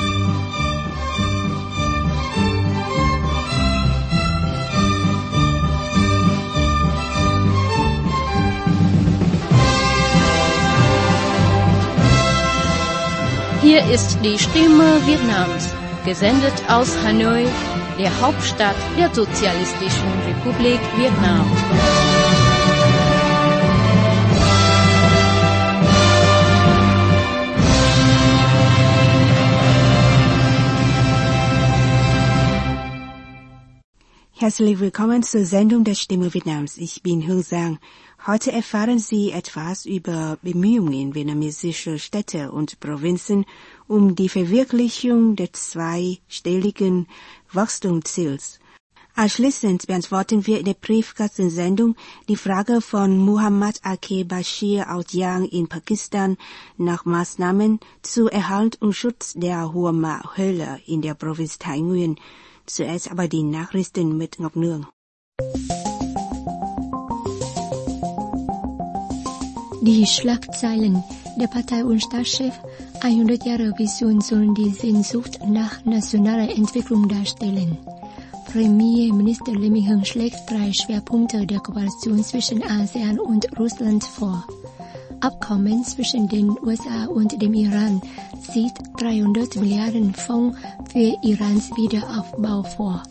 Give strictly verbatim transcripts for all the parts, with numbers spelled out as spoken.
Hier ist die Stimme Vietnams, gesendet aus Hanoi, der Hauptstadt der Sozialistischen Republik Vietnam. Herzlich willkommen zur Sendung der Stimme Vietnams. Ich bin Hương Giang. Heute erfahren Sie etwas über Bemühungen vietnamesischer Städte und Provinzen um die Verwirklichung des zweistelligen Wachstumsziels. Anschließend beantworten wir in der Briefkastensendung die Frage von Muhammad Akeh Bashir aus Yang in Pakistan nach Maßnahmen zur Erhalt und Schutz der Hua-Ma-Höhle in der Provinz Thái Nguyên. Zuerst aber die Nachrichten mit Ngọc Nương. Die Schlagzeilen. Der Partei- und Staatschef hundert Jahre Vision sollen die Sehnsucht nach nationaler Entwicklung darstellen. Premierminister Lee Min-Hung schlägt drei Schwerpunkte der Kooperation zwischen ASEAN und Russland vor. Abkommen zwischen den U S A und dem Iran sieht dreihundert Milliarden Fonds für Irans Wiederaufbau vor.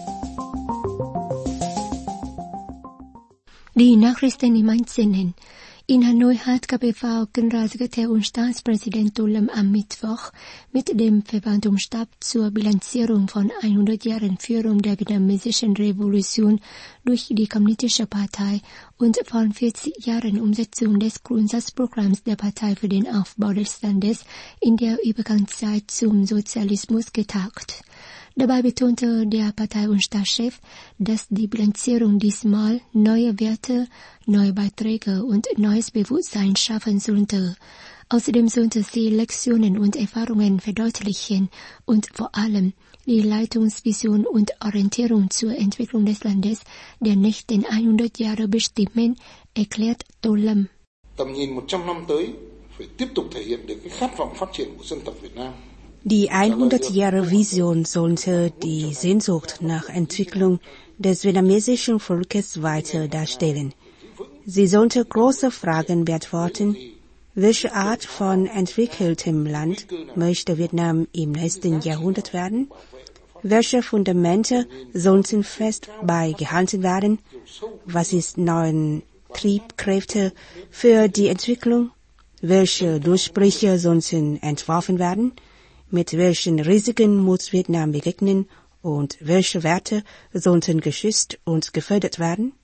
Die Nachrichten im Einzelnen. In Hanoi hat K P V-Generalsekretär und Staatspräsident Tô Lâm am Mittwoch mit dem Verwaltungsstab zur Bilanzierung von hundert Jahren Führung der vietnamesischen Revolution durch die Kommunistische Partei und von vierzig Jahren Umsetzung des Grundsatzprogramms der Partei für den Aufbau des Landes in der Übergangszeit zum Sozialismus getagt. Dabei betonte der Partei- und Staatschef, dass die Bilanzierung diesmal neue Werte, neue Beiträge und neues Bewusstsein schaffen sollte. Außerdem sollte sie Lektionen und Erfahrungen verdeutlichen und vor allem die Leitungsvision und Orientierung zur Entwicklung des Landes der nächsten hundert Jahre bestimmen, erklärt Tô Lâm. Tầm nhìn một trăm năm tới phải tiếp tục thể hiện được cái khát vọng phát triển của dân tộc Việt Nam. Die hundert Jahre Vision sollte die Sehnsucht nach Entwicklung des vietnamesischen Volkes weiter darstellen. Sie sollte große Fragen beantworten. Welche Art von entwickeltem Land möchte Vietnam im nächsten Jahrhundert werden? Welche Fundamente sollten fest beigehalten werden? Was ist neuen Triebkräfte für die Entwicklung? Welche Durchbrüche sollten entworfen werden? Mit welchen Risiken muss Vietnam begegnen und welche Werte sollten geschützt und gefördert werden?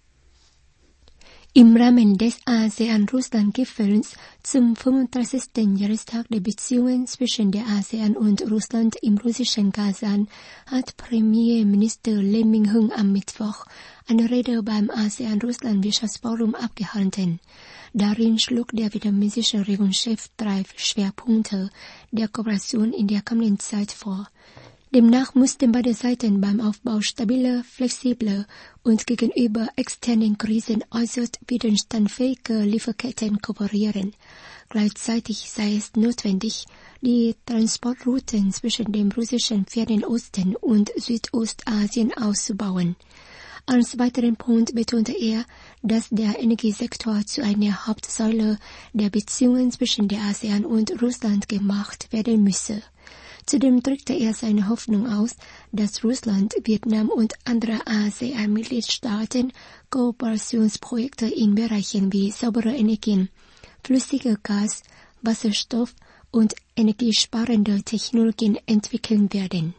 Im Rahmen des ASEAN-Russland-Gipfels zum fünfunddreißigsten Jahrestag der Beziehungen zwischen der ASEAN und Russland im russischen Kasan hat Premierminister Lee Min-Hung am Mittwoch eine Rede beim ASEAN-Russland-Wirtschaftsforum abgehalten. Darin schlug der vietnamesische Regierungschef drei Schwerpunkte der Kooperation in der kommenden Zeit vor. Demnach mussten beide Seiten beim Aufbau stabiler, flexibler und gegenüber externen Krisen äußerst widerstandsfähiger Lieferketten kooperieren. Gleichzeitig sei es notwendig, die Transportrouten zwischen dem russischen Fernen Osten und Südostasien auszubauen. Als weiteren Punkt betonte er, dass der Energiesektor zu einer Hauptsäule der Beziehungen zwischen der ASEAN und Russland gemacht werden müsse. Zudem drückte er seine Hoffnung aus, dass Russland, Vietnam und andere ASEAN-Mitgliedstaaten Kooperationsprojekte in Bereichen wie saubere Energien, flüssiger Gas, Wasserstoff und energiesparende Technologien entwickeln werden.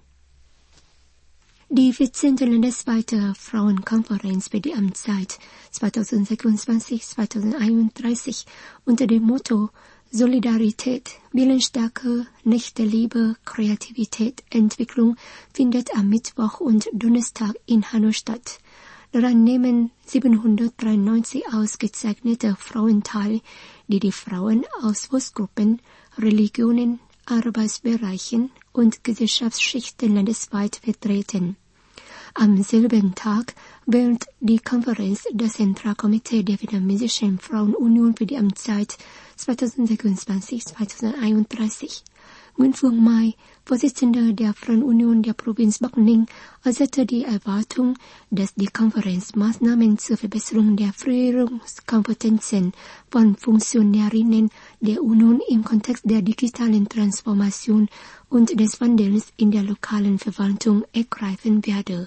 Die vierzehnte landesweite Frauenkonferenz für die Amtszeit zweitausendsechsundzwanzig bis zweitausendeinunddreißig unter dem Motto Solidarität, Willensstärke, Nächstenliebe, Kreativität, Entwicklung findet am Mittwoch und Donnerstag in Hanoi statt. Daran nehmen siebenhundertdreiundneunzig ausgezeichnete Frauen teil, die die Frauen aus Berufsgruppen, Religionen, Arbeitsbereichen und Gesellschaftsschichten landesweit vertreten. Am selben Tag wählt die Konferenz das Zentralkomitee der Vietnamesischen Frauenunion für die Amtszeit zweitausendsechsundzwanzig bis zweitausendeinunddreißig. Nguyễn Phương Mai, Vorsitzender der Freien Union der Provinz Bắc Ninh, äußerte die Erwartung, dass die Konferenz Maßnahmen zur Verbesserung der Führungskompetenzen von Funktionärinnen der Union im Kontext der digitalen Transformation und des Wandels in der lokalen Verwaltung ergreifen werde.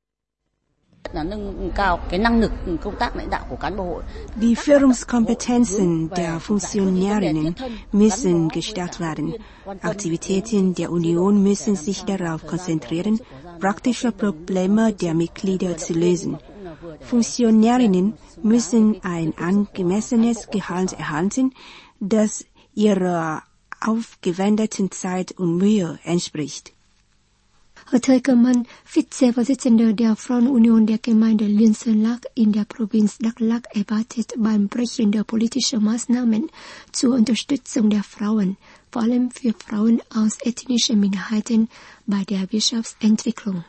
Die Führungskompetenzen der Funktionärinnen müssen gestärkt werden. Aktivitäten der Union müssen sich darauf konzentrieren, praktische Probleme der Mitglieder zu lösen. Funktionärinnen müssen ein angemessenes Gehalt erhalten, das ihrer aufgewendeten Zeit und Mühe entspricht. Herr Teukemann, Vizevorsitzender der Freien Union der Gemeinde Linsenlach in der Provinz Daklak, erwartet beim Brechen der politischen Maßnahmen zur Unterstützung der Frauen, vor allem für Frauen aus ethnischen Minderheiten, bei der Wirtschaftsentwicklung.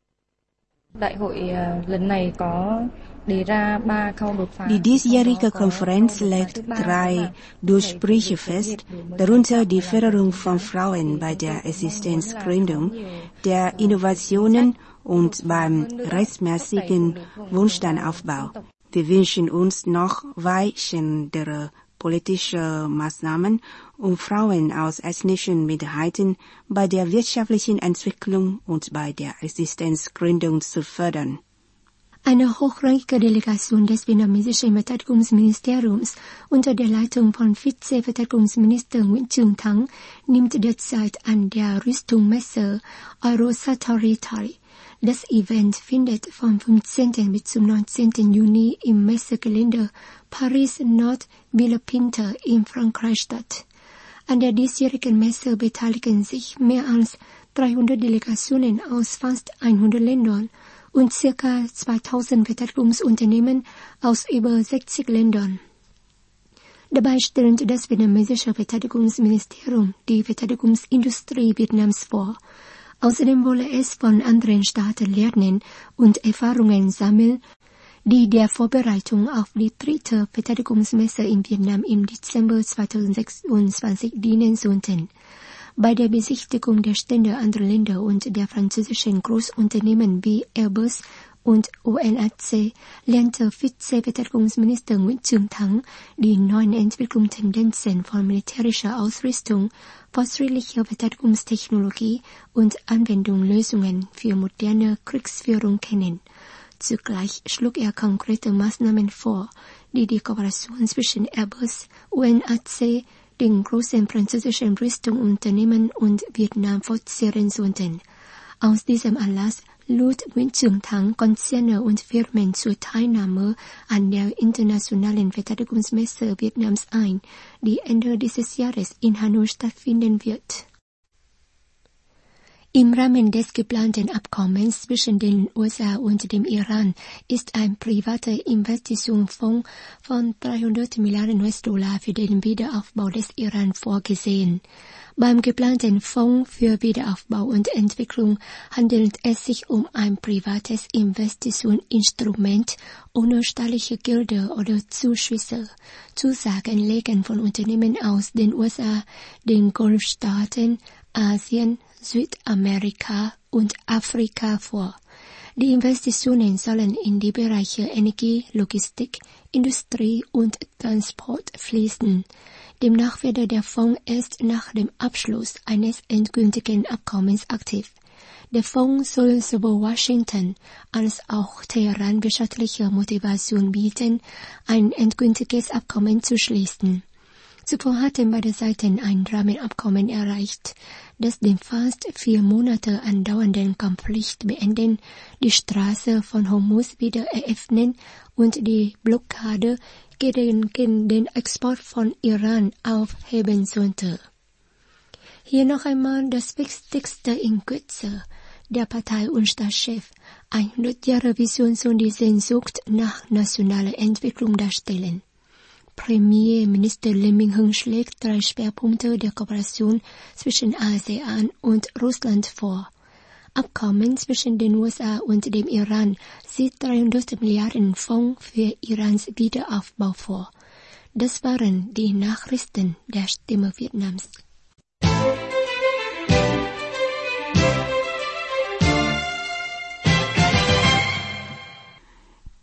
Die diesjährige Konferenz legt drei Durchbrüche fest, darunter die Förderung von Frauen bei der Existenzgründung, der Innovationen und beim rechtmäßigen Wohnstandaufbau. Wir wünschen uns noch weichendere politische Maßnahmen, um Frauen aus ethnischen Minderheiten bei der wirtschaftlichen Entwicklung und bei der Existenzgründung zu fördern. Eine hochrangige Delegation des vietnamesischen Verteidigungsministeriums unter der Leitung von Vizeverteidigungsminister Nguyễn Trường Thắng nimmt derzeit an der Rüstungsmesse Eurosatory teil. Das Event findet vom fünfzehnten bis zum neunzehnten Juni im Messegelände Paris-Nord-Villepinte in Frankreich statt. An der diesjährigen Messe beteiligen sich mehr als dreihundert Delegationen aus fast hundert Ländern und circa zweitausend Verteidigungsunternehmen aus über sechzig Ländern. Dabei stellt das vietnamesische Verteidigungsministerium die Verteidigungsindustrie Vietnams vor. Außerdem wolle es von anderen Staaten lernen und Erfahrungen sammeln, die der Vorbereitung auf die dritte Verteidigungsmesse in Vietnam im Dezember zweitausendsechsundzwanzig dienen sollten. Bei der Besichtigung der Stände anderer Länder und der französischen Großunternehmen wie Airbus und U N A C lernte Vizeverteidigungsminister Nguyễn Trường Thắng die neuen Entwicklungstendenzen von militärischer Ausrüstung, fortschrittlicher Verteidigungstechnologie und Anwendungslösungen für moderne Kriegsführung kennen. Zugleich schlug er konkrete Maßnahmen vor, die die Kooperation zwischen Airbus, U N A C, den großen französischen Rüstungsunternehmen und Vietnam fortsetzen sollten. Aus diesem Anlass lud Nguyễn Trường Thắng Konzerne und Firmen zur Teilnahme an der internationalen Verteidigungsmesse Vietnams ein, die Ende dieses Jahres in Hanoi stattfinden wird. Im Rahmen des geplanten Abkommens zwischen den U S A und dem Iran ist ein privater Investitionsfonds von dreihundert Milliarden U S-Dollar für den Wiederaufbau des Iran vorgesehen. Beim geplanten Fonds für Wiederaufbau und Entwicklung handelt es sich um ein privates Investitionsinstrument ohne staatliche Gelder oder Zuschüsse. Zusagen legen von Unternehmen aus den U S A, den Golfstaaten, Asien, Südamerika und Afrika vor. Die Investitionen sollen in die Bereiche Energie, Logistik, Industrie und Transport fließen. Demnach werde der Fonds erst nach dem Abschluss eines endgültigen Abkommens aktiv. Der Fonds soll sowohl Washington als auch Teheran wirtschaftliche Motivation bieten, ein endgültiges Abkommen zu schließen. Zuvor hatten beide Seiten ein Rahmenabkommen erreicht, das den fast vier Monate andauernden Konflikt beenden, die Straße von Hormuz wieder eröffnen und die Blockade gegen den Export von Iran aufheben sollte. Hier noch einmal das Wichtigste in Kürze. Der Partei- und Staatschef, hundert Jahre Vision soll die Sehnsucht nach nationaler Entwicklung darstellen. Premierminister Lee Min-Hung schlägt drei Schwerpunkte der Kooperation zwischen ASEAN und Russland vor. Abkommen zwischen den U S A und dem Iran sieht dreihundert Milliarden Fonds für Irans Wiederaufbau vor. Das waren die Nachrichten der Stimme Vietnams.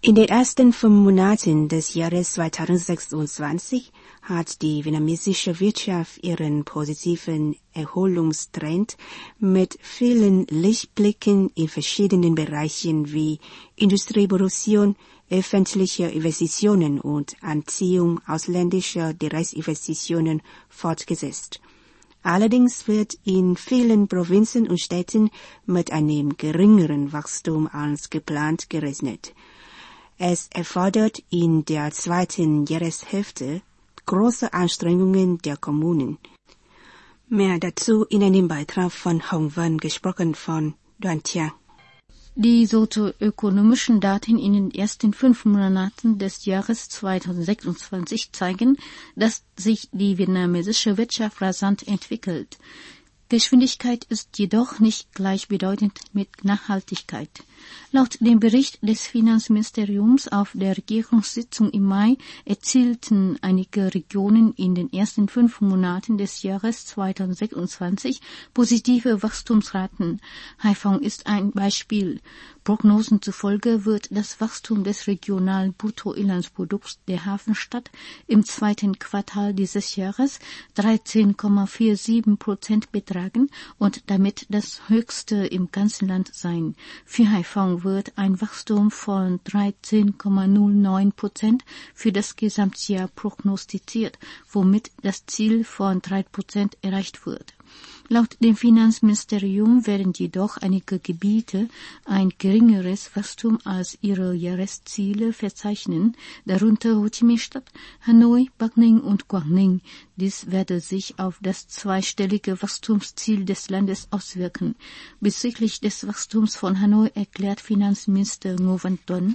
In den ersten fünf Monaten des Jahres zweitausendsechsundzwanzig hat die vietnamesische Wirtschaft ihren positiven Erholungstrend mit vielen Lichtblicken in verschiedenen Bereichen wie Industrieproduktion, öffentliche Investitionen und Anziehung ausländischer Direktinvestitionen fortgesetzt. Allerdings wird in vielen Provinzen und Städten mit einem geringeren Wachstum als geplant gerechnet. Es erfordert in der zweiten Jahreshälfte große Anstrengungen der Kommunen. Mehr dazu in einem Beitrag von Hong Wen, gesprochen von Duan Tian. Die sozioökonomischen Daten in den ersten fünf Monaten des Jahres zweitausendsechsundzwanzig zeigen, dass sich die vietnamesische Wirtschaft rasant entwickelt. Geschwindigkeit ist jedoch nicht gleichbedeutend mit Nachhaltigkeit. Laut dem Bericht des Finanzministeriums auf der Regierungssitzung im Mai erzielten einige Regionen in den ersten fünf Monaten des Jahres zweitausendsechsundzwanzig positive Wachstumsraten. Haiphong ist ein Beispiel. Prognosen zufolge wird das Wachstum des regionalen Bruttoinlandsprodukts der Hafenstadt im zweiten Quartal dieses Jahres dreizehn Komma siebenundvierzig Prozent betragen und damit das höchste im ganzen Land sein. Für Haiphong wird ein Wachstum von dreizehn Komma null neun Prozent für das Gesamtjahr prognostiziert, womit das Ziel von drei Prozent erreicht wird. Laut dem Finanzministerium werden jedoch einige Gebiete ein geringeres Wachstum als ihre Jahresziele verzeichnen, darunter Ho Chi Minh Stadt, Hanoi, Bắc Ninh und Quảng Ninh. Dies werde sich auf das zweistellige Wachstumsziel des Landes auswirken. Bezüglich des Wachstums von Hanoi erklärt Finanzminister Ngo Văn Tuấn: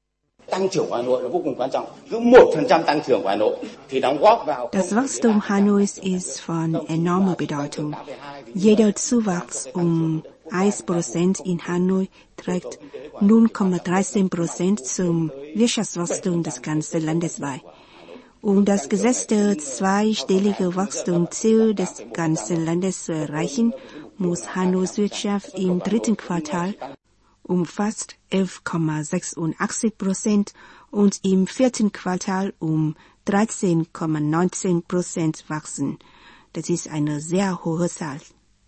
Das Wachstum Hanois ist von enormer Bedeutung. Jeder Zuwachs um eins Prozent in Hanoi trägt null Komma dreizehn Prozent zum Wirtschaftswachstum des ganzen Landes bei. Um das gesetzte zweistellige Wachstumsziel des ganzen Landes zu erreichen, muss Hanois Wirtschaft im dritten Quartal um fast elf Komma sechsundachtzig Prozent und im vierten Quartal um dreizehn Komma neunzehn Prozent wachsen. Das ist eine sehr hohe Zahl.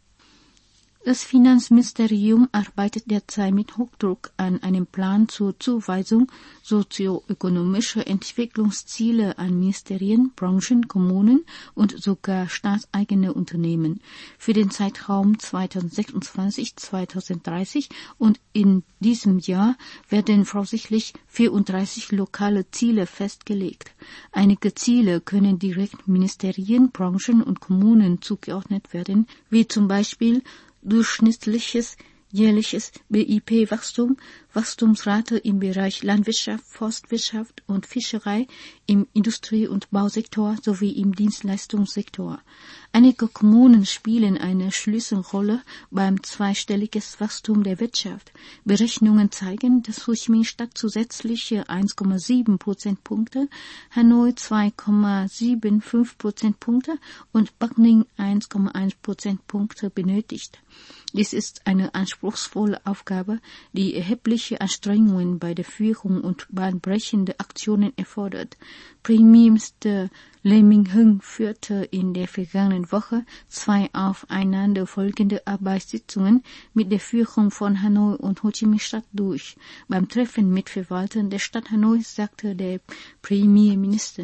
Das Finanzministerium arbeitet derzeit mit Hochdruck an einem Plan zur Zuweisung sozioökonomischer Entwicklungsziele an Ministerien, Branchen, Kommunen und sogar staatseigene Unternehmen für den Zeitraum zweitausendsechsundzwanzig bis zweitausenddreißig, und in diesem Jahr werden voraussichtlich vierunddreißig lokale Ziele festgelegt. Einige Ziele können direkt Ministerien, Branchen und Kommunen zugeordnet werden, wie zum Beispiel durchschnittliches jährliches B I P-Wachstum, Wachstumsrate im Bereich Landwirtschaft, Forstwirtschaft und Fischerei, im Industrie- und Bausektor sowie im Dienstleistungssektor. Einige Kommunen spielen eine Schlüsselrolle beim zweistelligen Wachstum der Wirtschaft. Berechnungen zeigen, dass Ho Chi Minh Stadt zusätzliche eins Komma sieben Prozentpunkte, Hanoi zwei Komma fünfundsiebzig Prozentpunkte und Bắc Ninh eins Komma eins Prozentpunkte benötigt. Dies ist eine anspruchsvolle Aufgabe, die erhebliche Anstrengungen bei der Führung und bahnbrechende Aktionen erfordert. Premierminister Lee Minh-Hung führte in der vergangenen Woche zwei aufeinanderfolgende Arbeitssitzungen mit der Führung von Hanoi und Ho Chi Minh Stadt durch. Beim Treffen mit Verwaltern der Stadt Hanoi sagte der Premierminister: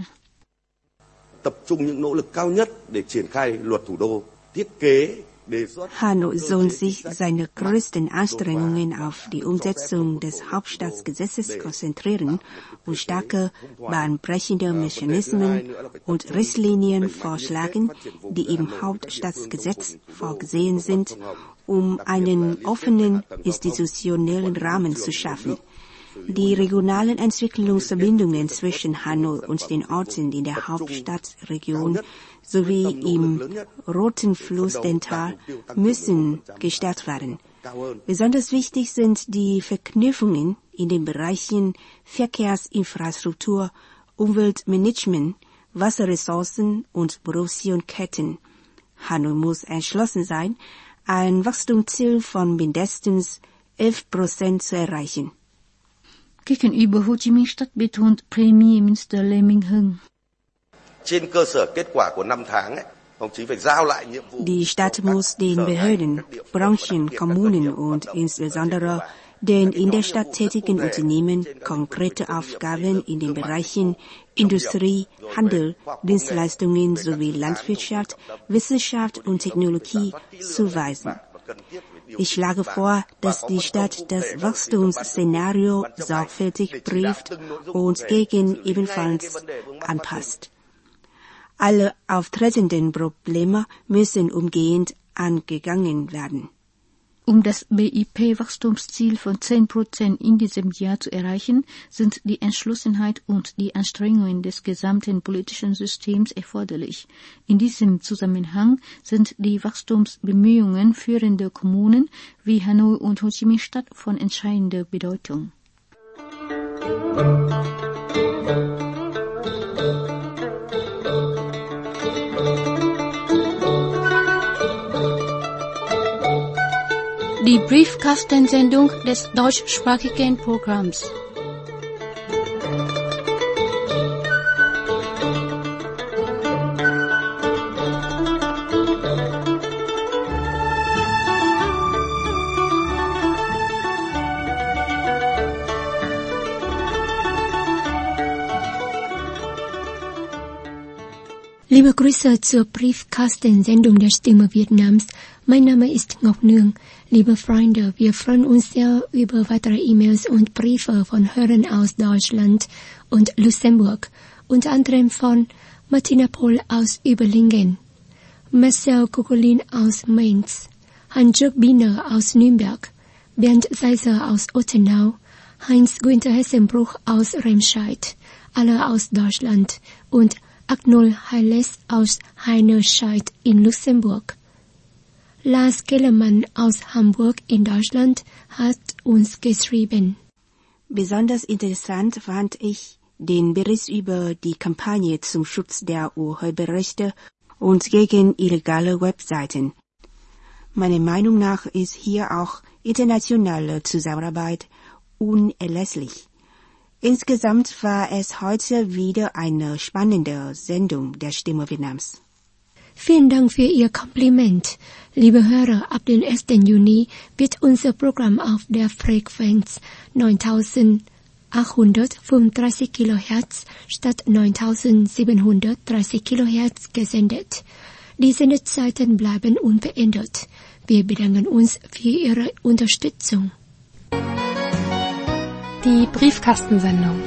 Tập trung những nỗ lực cao nhất để triển khai luật thủ đô, thiết kế Hanoi soll sich seine größten Anstrengungen auf die Umsetzung des Hauptstadtgesetzes konzentrieren und starke, bahnbrechende Mechanismen und Richtlinien vorschlagen, die im Hauptstadtgesetz vorgesehen sind, um einen offenen institutionellen Rahmen zu schaffen. Die regionalen Entwicklungsverbindungen zwischen Hanoi und den Orten in der Hauptstadtregion sowie im Roten Flusstal müssen gestärkt werden. Besonders wichtig sind die Verknüpfungen in den Bereichen Verkehrsinfrastruktur, Umweltmanagement, Wasserressourcen und Produktionsketten. Hanoi muss entschlossen sein, ein Wachstumsziel von mindestens elf Prozent zu erreichen. Gegenüber Ho Chi Minh Stadt betont Premierminister Lê Minh Hưng. Trên cơ sở kết quả của năm tháng ấy, ông chí phải giao lại nhiệm vụ. Die Stadt muss den Behörden, Branchen, Kommunen und insbesondere den in der Stadt tätigen Unternehmen konkrete Aufgaben in den Bereichen Industrie, Handel, Dienstleistungen sowie Landwirtschaft, Wissenschaft und Technologie zuweisen. Ich schlage vor, dass die Stadt das Wachstumsszenario sorgfältig prüft und gegen ebenfalls anpasst. Alle auftretenden Probleme müssen umgehend angegangen werden. Um das B I P-Wachstumsziel von zehn Prozent in diesem Jahr zu erreichen, sind die Entschlossenheit und die Anstrengungen des gesamten politischen Systems erforderlich. In diesem Zusammenhang sind die Wachstumsbemühungen führender Kommunen wie Hanoi und Ho Chi Minh Stadt von entscheidender Bedeutung. Die Briefkastensendung des deutschsprachigen Programms. Liebe Grüße zur Briefkastensendung der Stimme Vietnams. Mein Name ist Ngọc Nương. Liebe Freunde, wir freuen uns sehr über weitere E-Mails und Briefe von Hörern aus Deutschland und Luxemburg, unter anderem von Martina Pohl aus Überlingen, Marcel Kukulin aus Mainz, Hans-Jörg Biener aus Nürnberg, Bernd Seiser aus Ottenau, Heinz-Günther Hessenbruch aus Remscheid, alle aus Deutschland und Agnol Heiles aus Heinerscheid in Luxemburg. Lars Kellermann aus Hamburg in Deutschland hat uns geschrieben. Besonders interessant fand ich den Bericht über die Kampagne zum Schutz der Urheberrechte und gegen illegale Webseiten. Meiner Meinung nach ist hier auch internationale Zusammenarbeit unerlässlich. Insgesamt war es heute wieder eine spannende Sendung der Stimme Vietnams. Vielen Dank für Ihr Kompliment. Liebe Hörer, ab dem ersten Juni wird unser Programm auf der Frequenz neuntausendachthundertfünfunddreißig Kilohertz statt neuntausendsiebenhundertdreißig Kilohertz gesendet. Die Sendezeiten bleiben unverändert. Wir bedanken uns für Ihre Unterstützung. Die Briefkastensendung.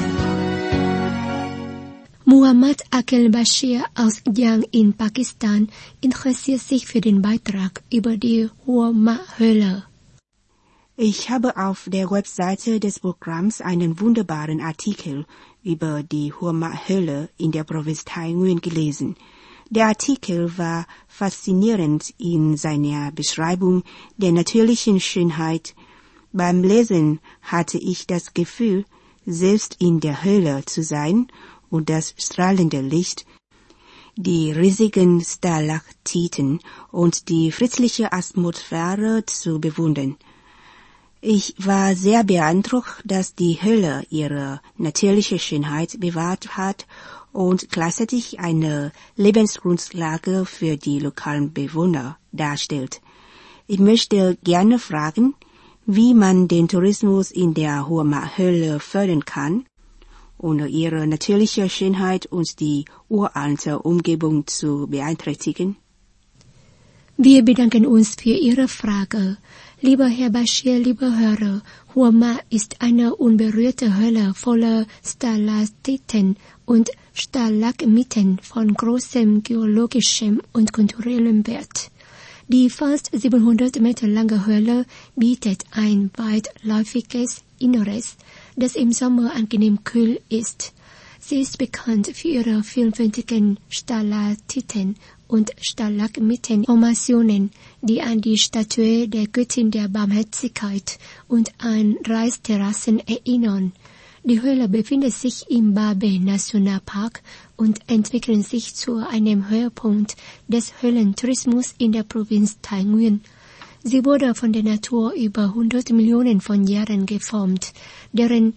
Muhammad Akil Bashir aus Giang in Pakistan interessiert sich für den Beitrag über die Hua Ma Höhle. Ich habe auf der Webseite des Programms einen wunderbaren Artikel über die Hua Ma Höhle in der Provinz Thái Nguyên gelesen. Der Artikel war faszinierend in seiner Beschreibung der natürlichen Schönheit. Beim Lesen hatte ich das Gefühl, selbst in der Höhle zu sein und das strahlende Licht, die riesigen Stalaktiten und die friedliche Atmosphäre zu bewundern. Ich war sehr beeindruckt, dass die Höhle ihre natürliche Schönheit bewahrt hat und gleichzeitig eine Lebensgrundlage für die lokalen Bewohner darstellt. Ich möchte gerne fragen, wie man den Tourismus in der Hua Ma Höhle fördern kann, ohne ihre natürliche Schönheit und die uralte Umgebung zu beeinträchtigen. Wir bedanken uns für Ihre Frage. Lieber Herr Bashir, liebe Hörer, Hua Ma ist eine unberührte Höhle voller Stalaktiten und Stalagmiten von großem geologischem und kulturellem Wert. Die fast siebenhundert Meter lange Höhle bietet ein weitläufiges Inneres, das im Sommer angenehm kühl ist. Sie ist bekannt für ihre vielfältigen Stalaktiten und Stalagmitenformationen, die an die Statue der Göttin der Barmherzigkeit und an Reisterrassen erinnern. Die Höhle befindet sich im Ba Be Nationalpark und entwickelt sich zu einem Höhepunkt des Höhlentourismus in der Provinz Thái Nguyên. Sie wurde von der Natur über hundert Millionen von Jahren geformt, deren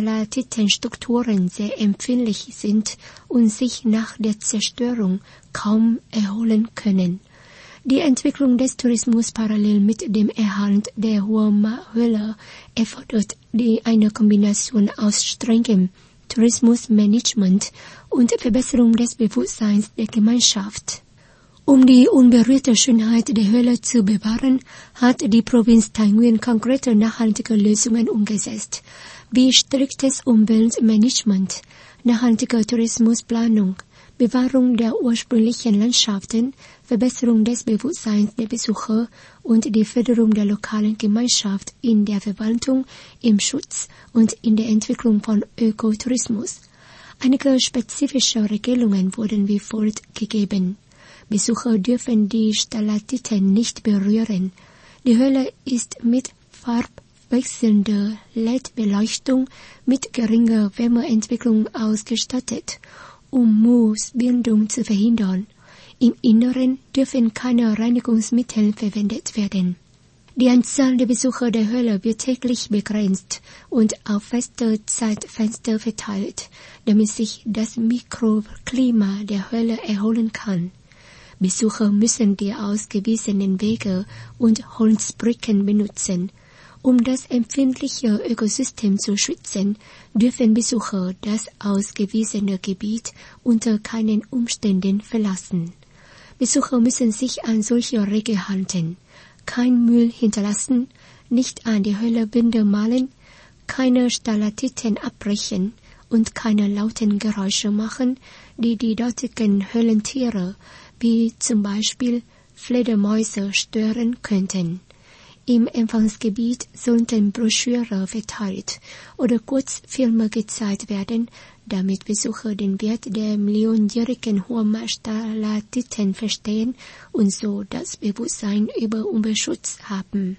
Stalaktitenstrukturen sehr empfindlich sind und sich nach der Zerstörung kaum erholen können. Die Entwicklung des Tourismus parallel mit dem Erhalt der Huoma-Höhle erfordert die eine Kombination aus strengem Tourismusmanagement und Verbesserung des Bewusstseins der Gemeinschaft. Um die unberührte Schönheit der Höhle zu bewahren, hat die Provinz Thái Nguyên konkrete nachhaltige Lösungen umgesetzt, wie striktes Umweltmanagement, nachhaltige Tourismusplanung, Bewahrung der ursprünglichen Landschaften, Verbesserung des Bewusstseins der Besucher und die Förderung der lokalen Gemeinschaft in der Verwaltung, im Schutz und in der Entwicklung von Ökotourismus. Einige spezifische Regelungen wurden wie folgt gegeben. Besucher dürfen die Stalaktiten nicht berühren. Die Höhle ist mit farbwechselnder L E D-Beleuchtung mit geringer Wärmeentwicklung ausgestattet, um Moosbildung zu verhindern. Im Inneren dürfen keine Reinigungsmittel verwendet werden. Die Anzahl der Besucher der Höhle wird täglich begrenzt und auf feste Zeitfenster verteilt, damit sich das Mikroklima der Höhle erholen kann. Besucher müssen die ausgewiesenen Wege und Holzbrücken benutzen. Um das empfindliche Ökosystem zu schützen, dürfen Besucher das ausgewiesene Gebiet unter keinen Umständen verlassen. Besucher müssen sich an solche Regeln halten. Kein Müll hinterlassen, nicht an die Höhlewände malen, keine Stalaktiten abbrechen und keine lauten Geräusche machen, die die dortigen Höhlentiere, wie zum Beispiel Fledermäuse, stören könnten. Im Empfangsgebiet sollten Broschüren verteilt oder Kurzfilme gezeigt werden, damit Besucher den Wert der millionenjährigen Huoma-Stalaktiten verstehen und so das Bewusstsein über Umweltschutz haben.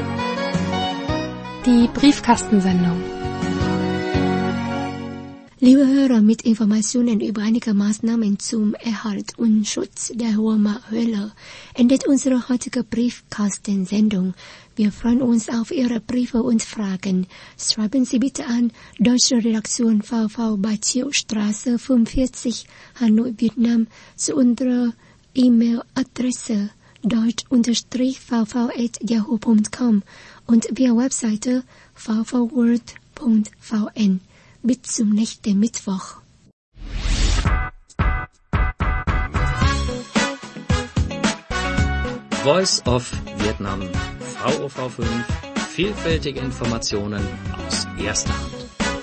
Die Briefkastensendung. Liebe Hörer, mit Informationen über einige Maßnahmen zum Erhalt und Schutz der Huoma-Höhle endet unsere heutige Briefkastensendung. Wir freuen uns auf Ihre Briefe und Fragen. Schreiben Sie bitte an Deutsche Redaktion V V Bachio Straße fünfundvierzig, Hanoi, Vietnam, zu unserer E-Mail-Adresse deutsch-v v at yahoo punkt com und via Webseite v v world punkt v n. Bis zum nächsten Mittwoch. Voice of Vietnam, V O V fünf, vielfältige Informationen aus erster Hand.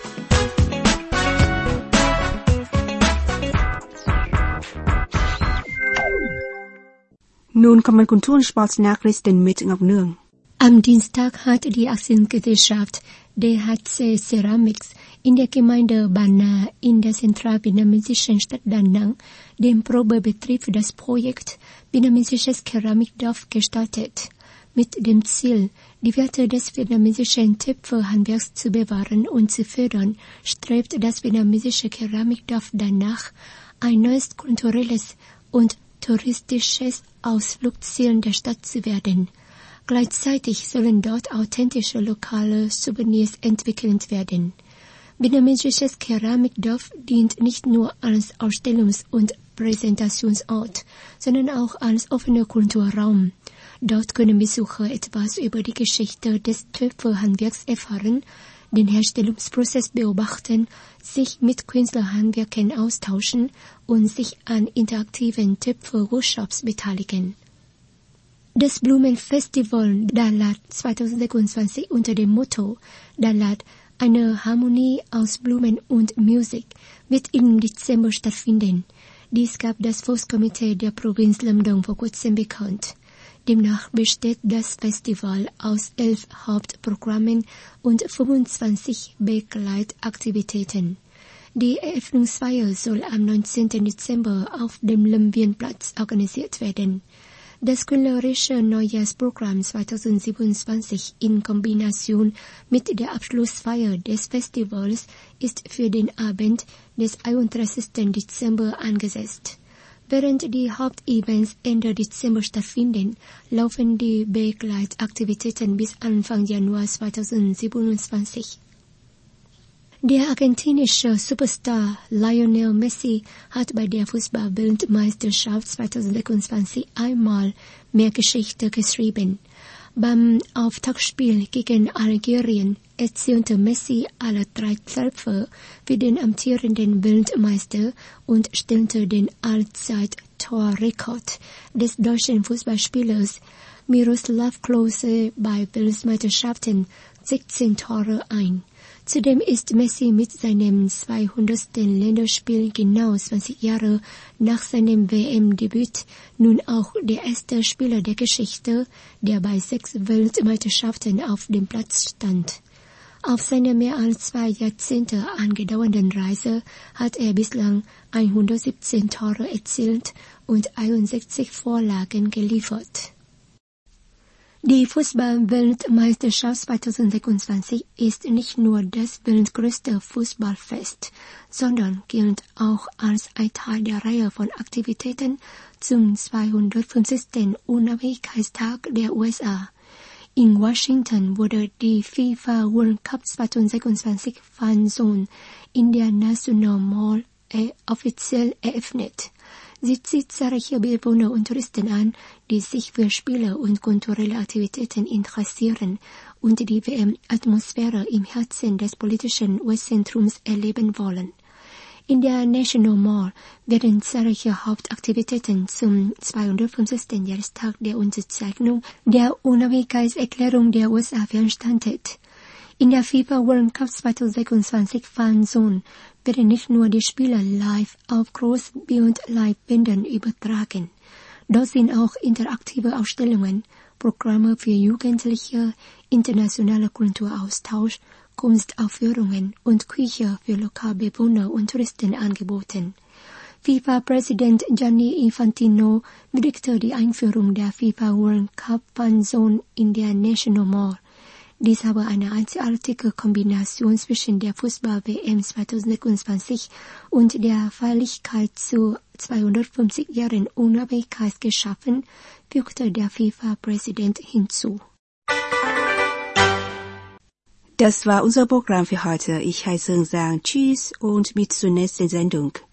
Nun kommen Kultur- und Sportsnachrichten mit Ngọc Nương. Am Dienstag hat die Aktiengesellschaft D H C Ceramics in der Gemeinde Ba Na in der zentralvietnamesischen Stadt Da Nang den Probebetrieb für das Projekt Vietnamesisches Keramikdorf gestartet. Mit dem Ziel, die Werte des vietnamesischen Töpferhandwerks zu bewahren und zu fördern, strebt das vietnamesische Keramikdorf danach, ein neues kulturelles und touristisches Ausflugsziel der Stadt zu werden. Gleichzeitig sollen dort authentische lokale Souvenirs entwickelt werden. Vietnamesisches Keramikdorf dient nicht nur als Ausstellungs- und Präsentationsort, sondern auch als offener Kulturraum. Dort können Besucher etwas über die Geschichte des Töpferhandwerks erfahren, den Herstellungsprozess beobachten, sich mit Künstlerhandwerkern austauschen und sich an interaktiven Töpfer-Workshops beteiligen. Das Blumenfestival Dalat zweitausendsechsundzwanzig unter dem Motto Dalat, eine Harmonie aus Blumen und Musik, wird im Dezember stattfinden. Dies gab das Volkskomitee der Provinz Lâm Đồng vor kurzem bekannt. Demnach besteht das Festival aus elf Hauptprogrammen und fünfundzwanzig Begleitaktivitäten. Die Eröffnungsfeier soll am neunzehnten Dezember auf dem Lâm Viên Platz organisiert werden. Das künstlerische Neujahrsprogramm zweitausendsiebenundzwanzig in Kombination mit der Abschlussfeier des Festivals ist für den Abend des einunddreißigsten Dezember angesetzt. Während die Hauptevents Ende Dezember stattfinden, laufen die Begleitaktivitäten bis Anfang Januar zweitausendsiebenundzwanzig. Der argentinische Superstar Lionel Messi hat bei der Fußball-Weltmeisterschaft zweitausendsechsundzwanzig einmal mehr Geschichte geschrieben. Beim Auftaktspiel gegen Algerien erzielte Messi alle drei Treffer für den amtierenden Weltmeister und stellte den Allzeit-Torrekord des deutschen Fußballspielers Miroslav Klose bei Weltmeisterschaften sechzehn Tore ein. Zudem ist Messi mit seinem zweihundertsten Länderspiel genau zwanzig Jahre nach seinem W M-Debüt nun auch der erste Spieler der Geschichte, der bei sechs Weltmeisterschaften auf dem Platz stand. Auf seiner mehr als zwei Jahrzehnte angedauernden Reise hat er bislang hundertsiebzehn Tore erzielt und einundsechzig Vorlagen geliefert. Die Fußball-Weltmeisterschaft zweitausendsechsundzwanzig ist nicht nur das weltgrößte Fußballfest, sondern gilt auch als ein Teil der Reihe von Aktivitäten zum zweihundertfünfzigsten Unabhängigkeitstag der U S A. In Washington wurde die FIFA World Cup zweitausendsechsundzwanzig Fan Zone in der National Mall äh, offiziell eröffnet. Sie zieht zahlreiche Bewohner und Touristen an, die sich für Spiele und kulturelle Aktivitäten interessieren und die W M-Atmosphäre im Herzen des politischen U S-Zentrums erleben wollen. In der National Mall werden zahlreiche Hauptaktivitäten zum zweihundertfünfzigsten Jahrestag der Unterzeichnung der Unabhängigkeitserklärung der U S A veranstaltet. In der FIFA World Cup zweitausendsechsundzwanzig Fan Zone werden nicht nur die Spiele live auf Großbildleinwänden übertragen. Dort sind auch interaktive Ausstellungen, Programme für Jugendliche, internationaler Kulturaustausch, Kunstaufführungen und Küche für Lokalbewohner und Touristen angeboten. FIFA-Präsident Gianni Infantino würdigte die Einführung der FIFA World Cup Fan Zone in der National Mall. Dies habe eine einzigartige Kombination zwischen der Fußball-W M zweitausendsechsundzwanzig und der Feierlichkeit zu zweihundertfünfzig Jahren Unabhängigkeit geschaffen, fügte der FIFA-Präsident hinzu. Das war unser Programm für heute. Ich heiße Sang Tschüss und bis zur nächsten Sendung.